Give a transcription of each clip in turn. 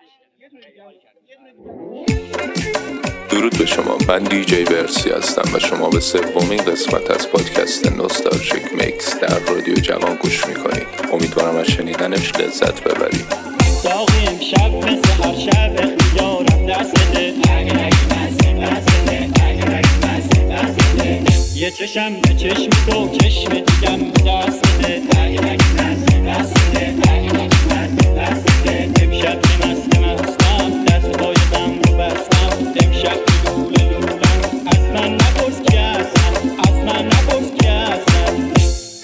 درود به شما، من دیجی برسی هستم و شما به سومین قسمت از پادکست نوستالژیک میکس در رادیو جوان گوش میکنید. امیدوارم از شنیدنش لذت ببرید. داغی امشب مثل هر شب اختیارم دست بده، یه چشم به چشم تو چشم دیگم دست بده، امشب که مستم دست پایتم رو بستم، امشب که لولم از من نپرس که هستم، از من نپرس که هستم.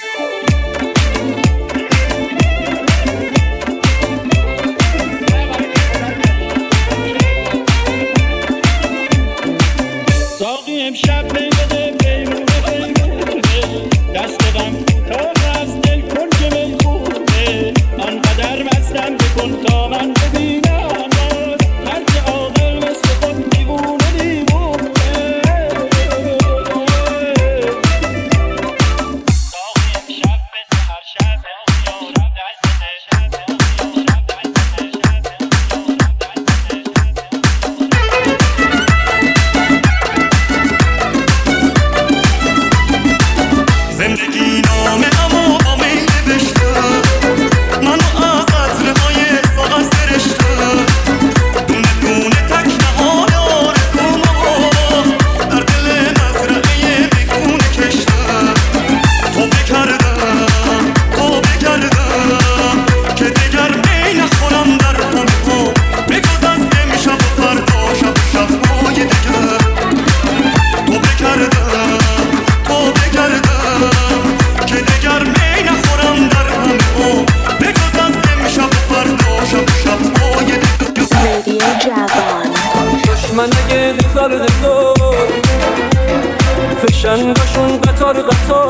داغی امشب بده بیمونه دست غم کوتاه از دل کن که میخونه، آنقدر مستم بکن تا من ببینم هر که عاقل مثل خود دیوونه دیوونه. داغی امشب مثل هر شب اختیارم دست زندگی نامه اما با می نوشته، منو از عطرهای ساغر سرشته، دونه دونه تک نهال آرزومو در دل مزرعه بیخونه کشته. تو بکردم که دیگر می نخورم در همه بگذ از امشب و فردا شب و شبهای دیگر. تو بکردم که دیگر می نخورم در همه بگذ از امشب و فردا شب و شبهای دیگر. رادیو جوان دشمن اگه هزار فشنگاشون قطار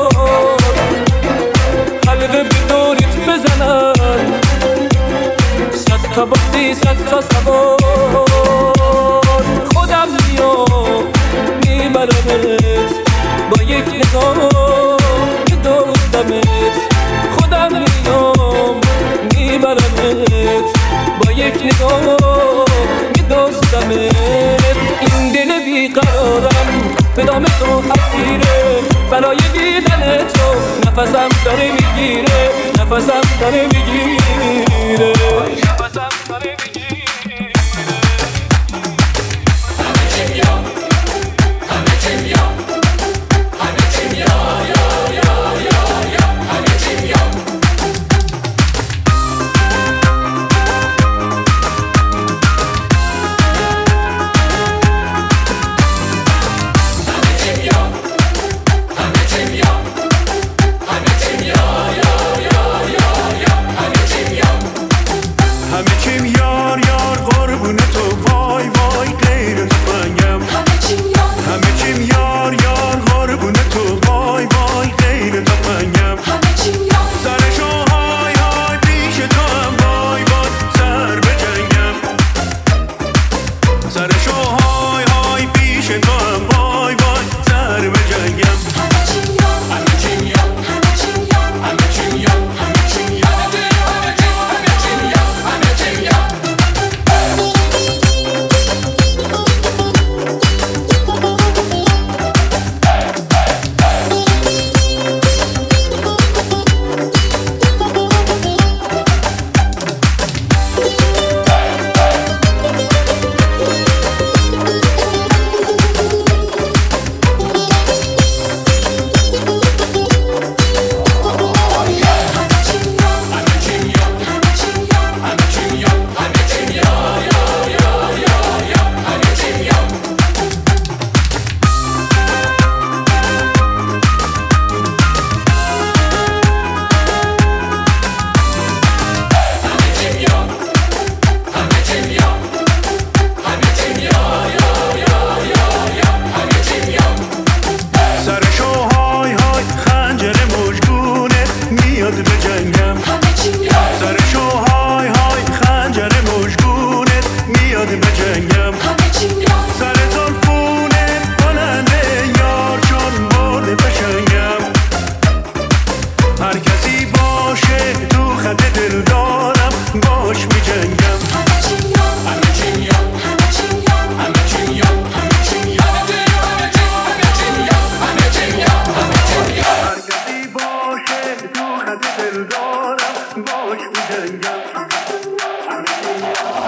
حلقه بدوریت بزنن، 100 تا باسی 100 تا سوار، خودم میام میبرمت با یک نگاه که دوستمت، خودم میام میبرمت با یک نگاه که دوستمت. این دل بیقرارم به دام تو اسیره، برای دیدن تو نفسم داره میگیره، نفسم داره میگیره، نفسم داره میگیره.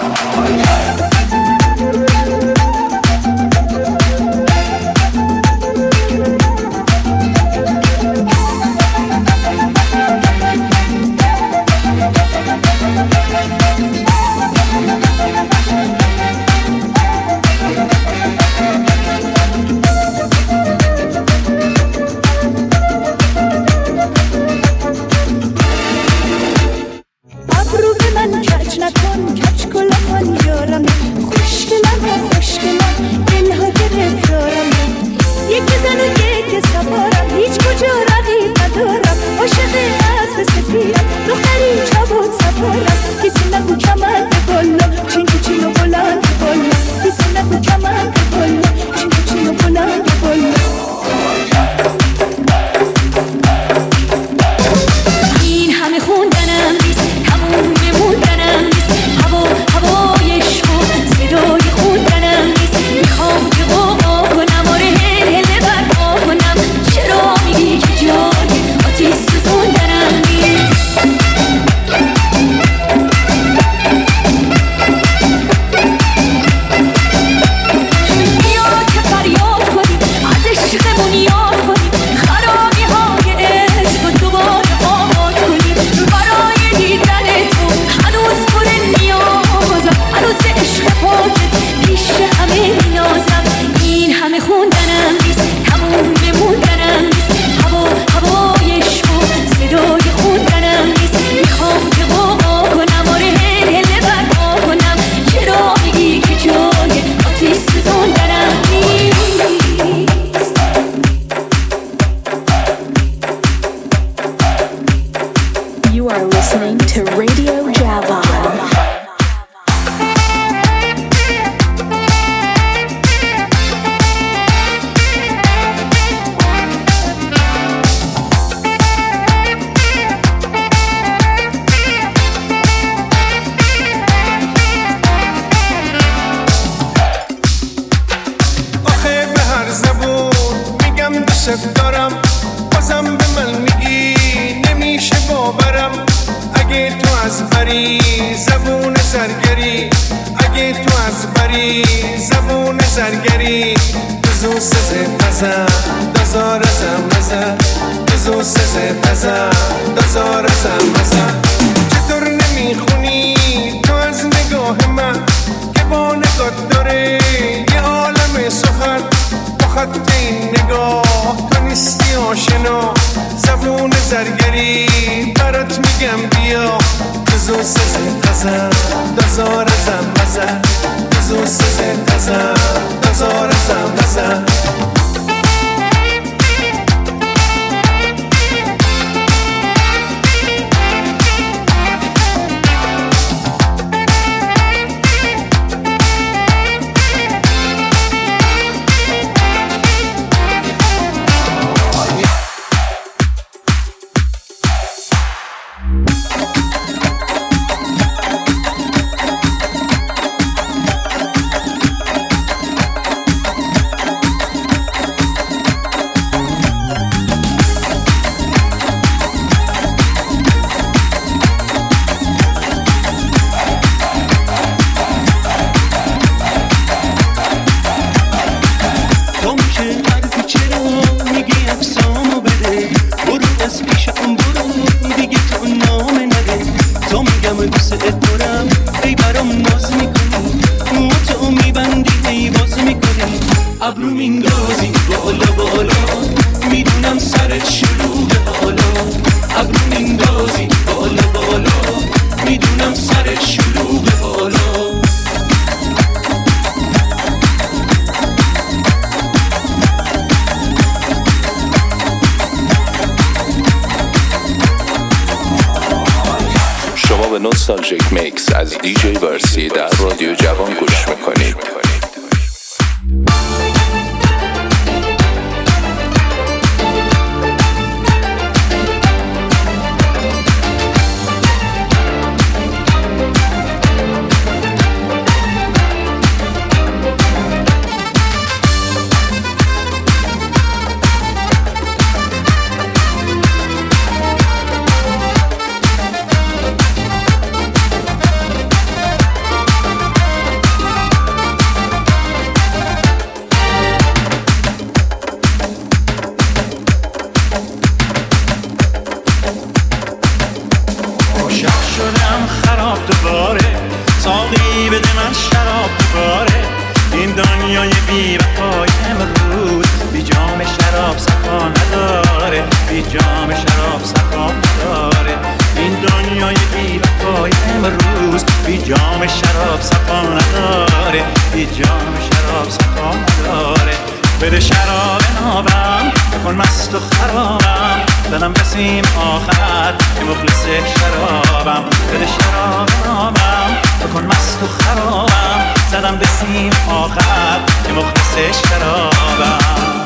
نوستالژیک میکس از دیجی ورسی در رادیو جوان گوش میکنید. دوباره ساقی بده من شراب دوباره این دنیای بی وفای امروز بی جام شراب صفا نداره بی جام شراب صفا نداره این دنیای بی وفای امروز بی جام شراب صفا نداره بی جام شراب صفا نداره بده شراب نابم بکن مست و خرابم دلم رسیم آخر که مخلص شرابم بده شراب نابم بکن مست و خرابم زدم رسیم آخر که مخلص شرابم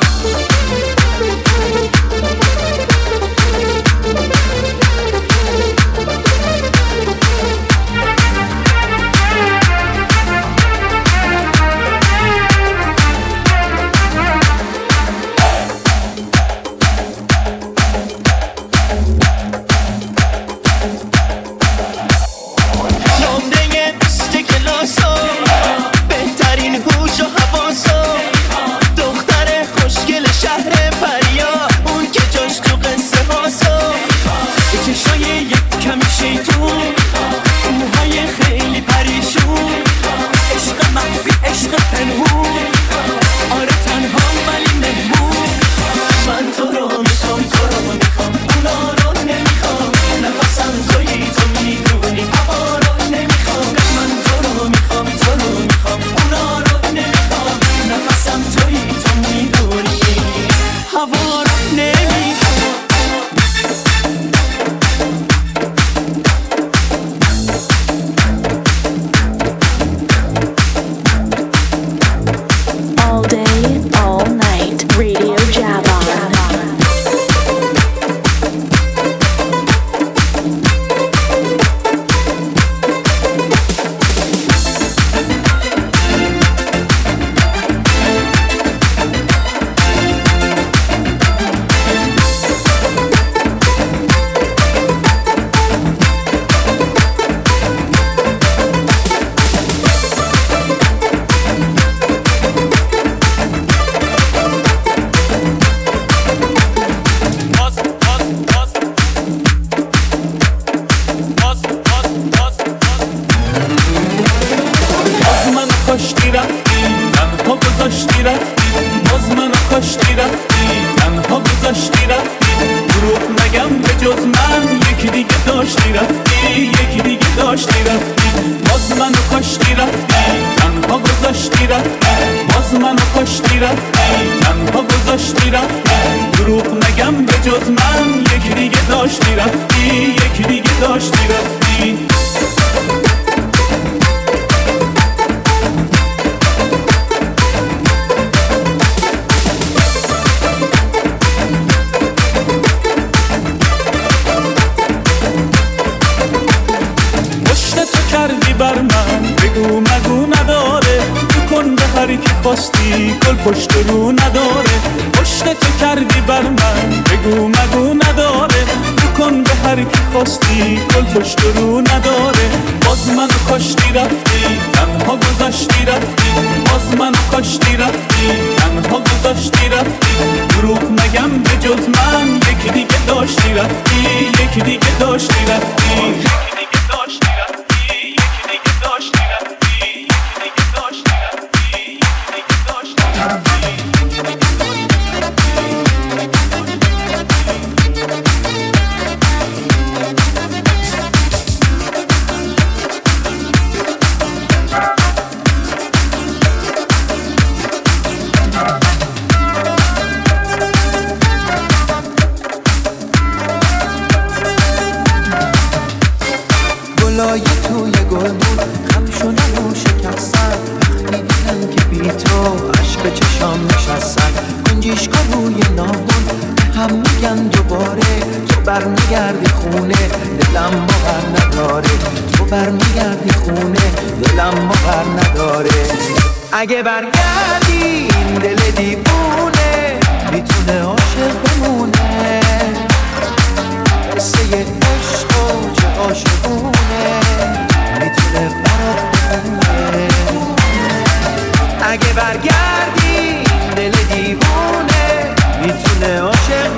پشت رو نداره پشت تو کردی بر من بگو مگو نداره بکن به هر کی خواستی گل پشت رو نداره باز منو کاشتی رفتی تنها گذاشتی رفتی باز منو کاشتی رفتی تنها گذاشتی رفتی دروغ نگم به جز من یکی دیگه داشتی رفتی یکی دیگه داشتی رفتی یکی دیگه داشتی رفتی یکی دیگه داشتی رفتی یکی دیگه داشتی رفتی یکی دیگه داشتی گلای توی گل بود خم شدن و شکستن وقتی دیدم که بی تو عشق چشام نشستن کنجیشکا روی ناخن به هم میگن دوباره تو برمیگردی خونه دلم باور نداره تو برمیگردی خونه دلم باور نداره اگه برگردی این دل دیوونه میتونه عاشق بمونه قصه عشق و چه عاشقونه میتونه برات بمونه اگه برگردی این دل دیوونه میتونه عاشق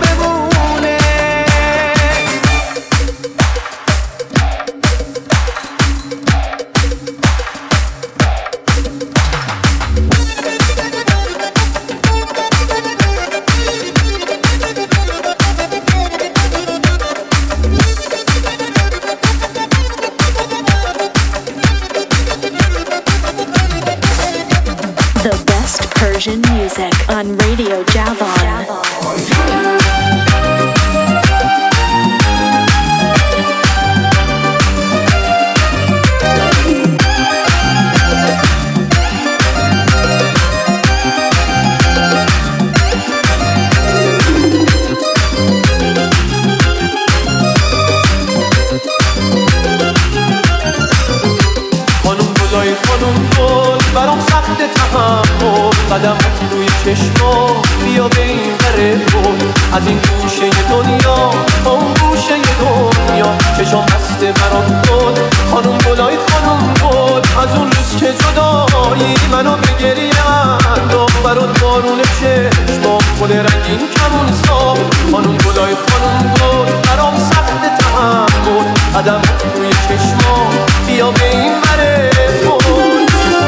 بمونه Persian music on Radio Javon. برام سخت تحمل قدم روی چشما بیا به این بره بود از این گوشه دنیا با اون گوشه دنیا چشم بسته برام بود خانم گلای خانم گل از اون روز که جدایی منو به گریه انداخت برات بارون چشما گل رنگین کمون ساخت خانم گلای خانم گل برام سخت تحمل قدم روی چشما بیا به این بره بود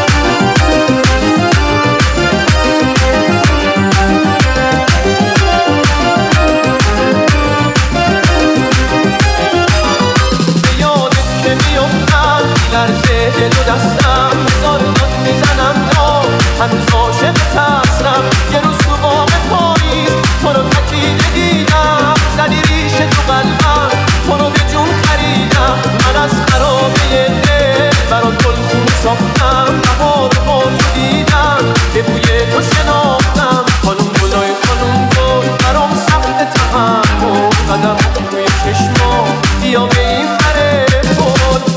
لرزه دل و دستم هزار داد میزنم تا هنوز عاشق تصرم یه روز تو باغ پاییز تو رو تکیده دیدم زدی ریشه تو قلبم تو رو به جون خریدم من از خرابه دل برات گلخون ساختم بهار رو با تو دیدم به بوی تو شناختم خانم گلای خانم گل برام سخت تحمل قدم روی چشما بیا به این بره بود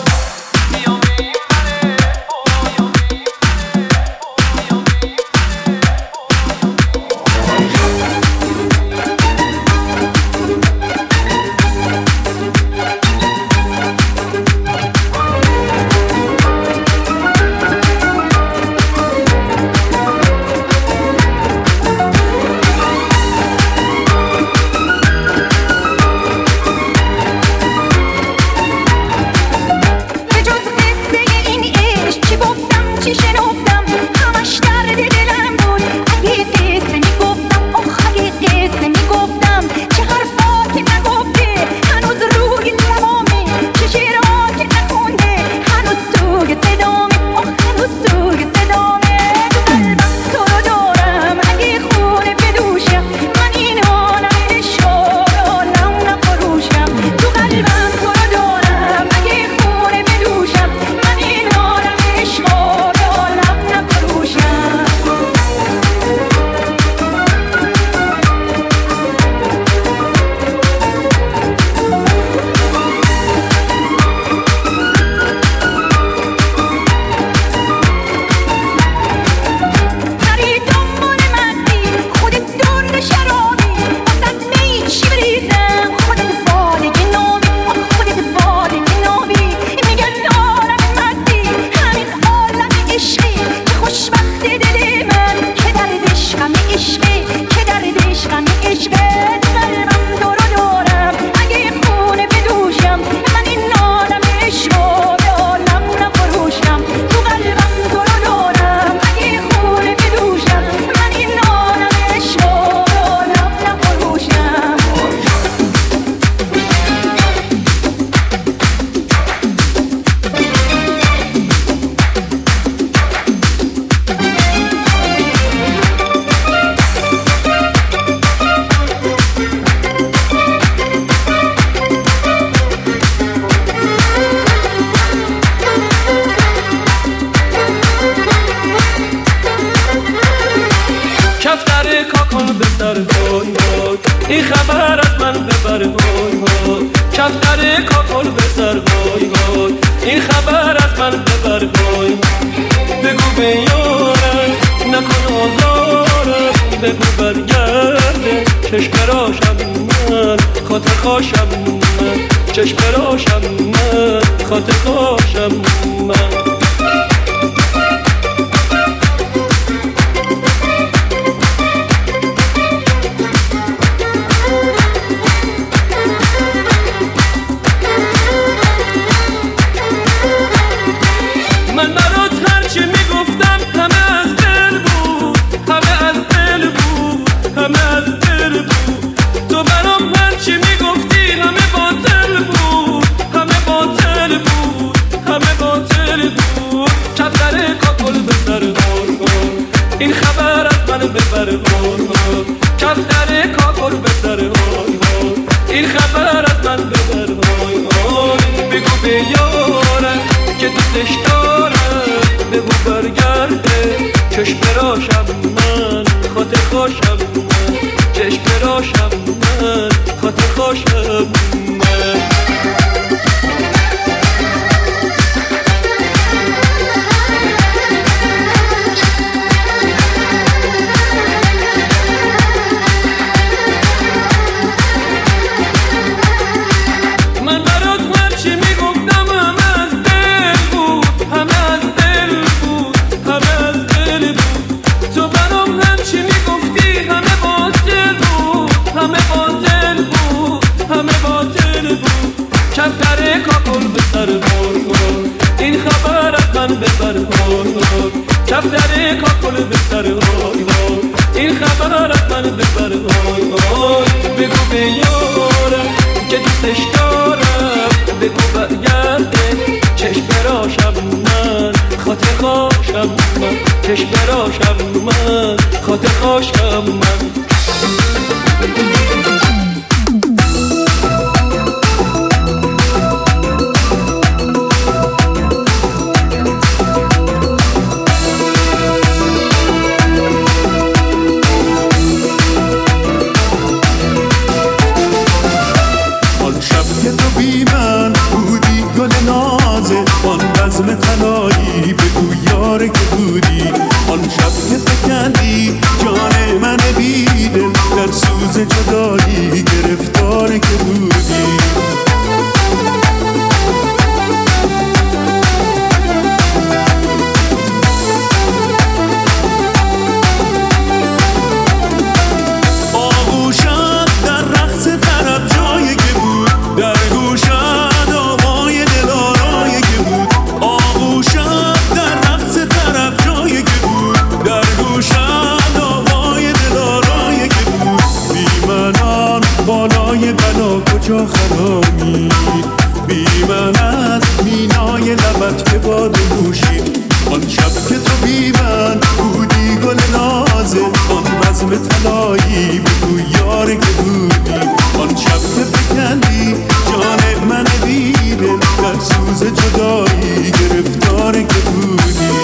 این خبر از من ببر وای وای کفتر کاکل بسر وای وای این خبر از من ببر وای بگو به یارم نکن آزارم بگو برگرده چشم راشم من خاطر خواشم من چشم راشم من خاطر خواشم من همه باطل بود بگو برگرده چشم راشم من خاطر خوشم من چشم راشم من خاطر خوشم من این خبر از من ببر کفتر کاکل بسر این خبر از من ببر بگو به یارم که دوستش دارم بگو برگرده چشم راشم من خاطر خوشم من چشم راشم من خاطر خوشم من بزم تنایی بگو یاره که بودی آن شب که فکندی جان من بیدل در سوز جدایی گرفتار که بودی آغوشت در رقص طرب جایی که بود در گوشت آوای دلارایی که بود آغوشت در رقص طرب جایی که بود در گوشت آوای دلارایی که بود بی منان بالای بلا کجا خرامی بی من از مینای لبت که باد نوشید آن شب که تو بی من بودی گل نازه آن بزم طلایی بگو یاره که بودی آن شب که فکندی جان من بیدل در سوز جدایی گرفتاره که بودی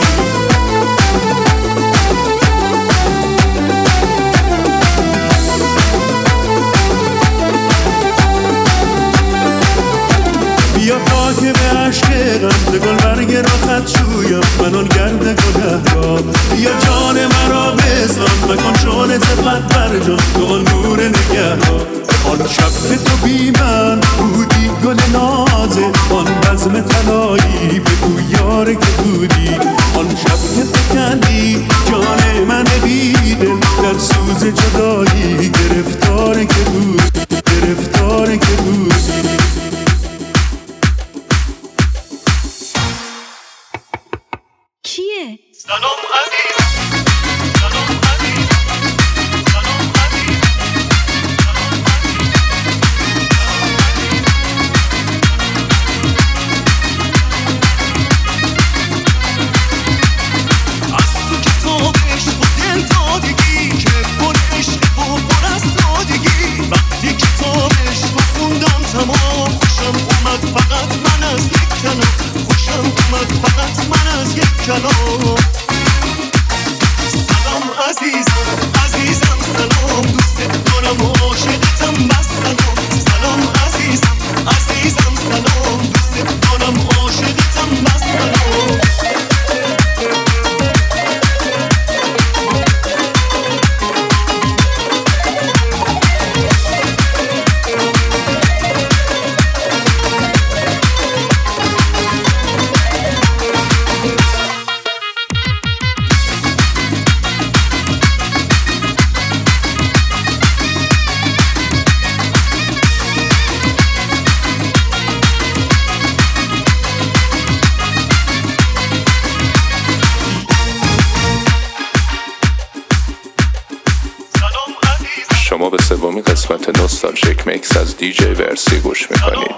بیا تا که به عشق غمزه گل برگ را خط شویم من آن گرد گله را بیا جان مرا بزن مکن شعله سبقت بر جان تو آن نور نگه را آن شب که تو بی من بودی گل نازه آن بزم طلایی بگو یاره که بودی آن شب که فکندی جان من بیدل در سوز جدایی گرفتاره که بودی گرفتاره که بودی کیه؟ سلام عزیز سلام عزیز سلام عزیز از تو کتاب عشق و دل دادگی که پر عشق و پر از سادگی وقتی کتاب عشق و خوندم تمام خوشم اومد فقط من از یک کلام خوشم اومد فقط من از یک کلام سلام عزیزم عزیزم سلام دوست دارم و عاشقتم بس سلام سلام عزیزم عزیزم سلام دوست دارم و عاشقتم بس سلام شما به سومین قسمت نوستالژیک میکس از دیجی ورسی گوش میکنید.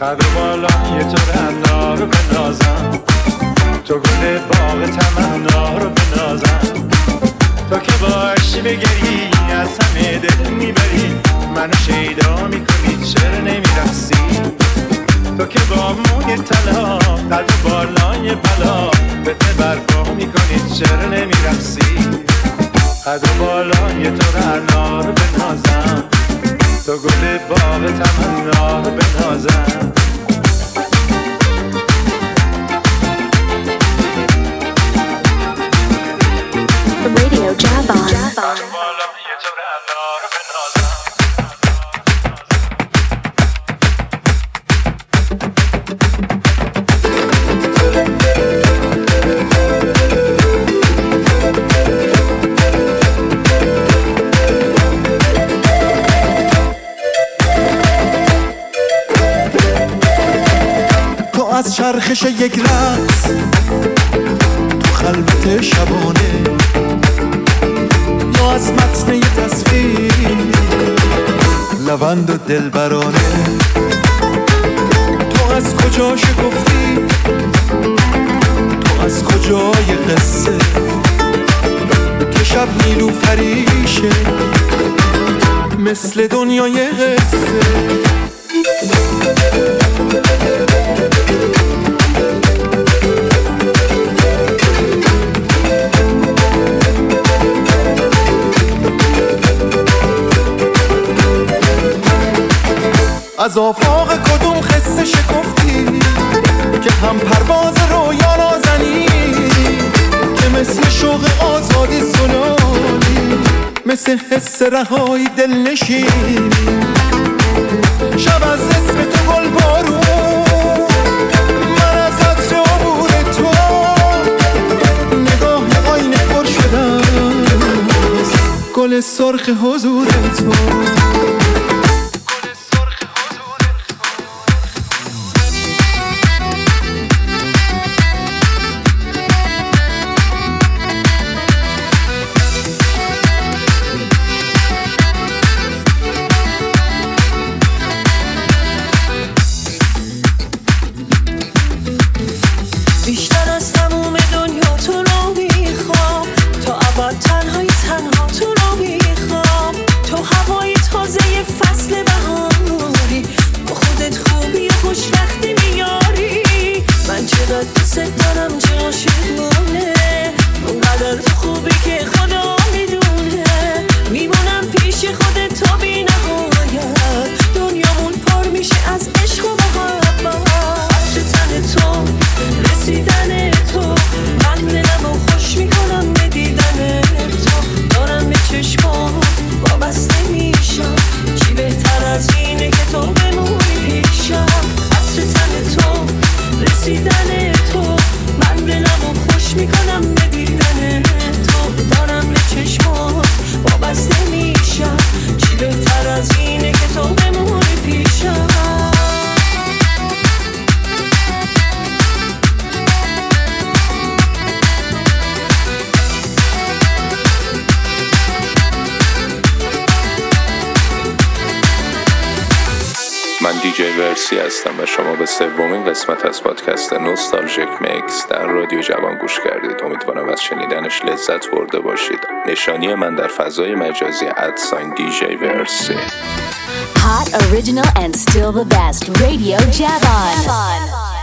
قد و بالای تو رعنا رو بنازم، تو گل باغ تمنا رو بنازم. تو که باشی بگری از همه دل میبری، منو شیدا میکنی چرا نمیرقصی. تو که با موی طلا قد و بالای بلا بده برپا میکنی چرا نمیرقصی. قد و بالای تو رعنا رو بنازم، تو گل باغ تمنا رو بنازم. Radio Javon. تو از چرخش یک رقص تو خلوت شبانه، یا از متن یه تصویر لوند و دلبرانه. تو از کجا شگفتی، تو از کجای قصه که شب نیلوفریشه مثل دنیای قصه. از آفاق کدوم قصه شکفتی که هم پرواز رویا نازنی، که مثل شوق آزادی سلالی، مثل حس رهایی دل نشینی. شب از اسم تو گل بارون، من از عطر عبور تو، نگاه آینه پر شدم گل سرخ حضور تو. من دیجی ورسی هستم و شما به سومین قسمت از پادکست نوستالژیک میکس در رادیو جوان گوش کردید. امیدوارم از شنیدنش لذت برده باشید. نشانی من در فضای مجازی @دیجی ورسی. Hot, original and still the best. Radio Javon.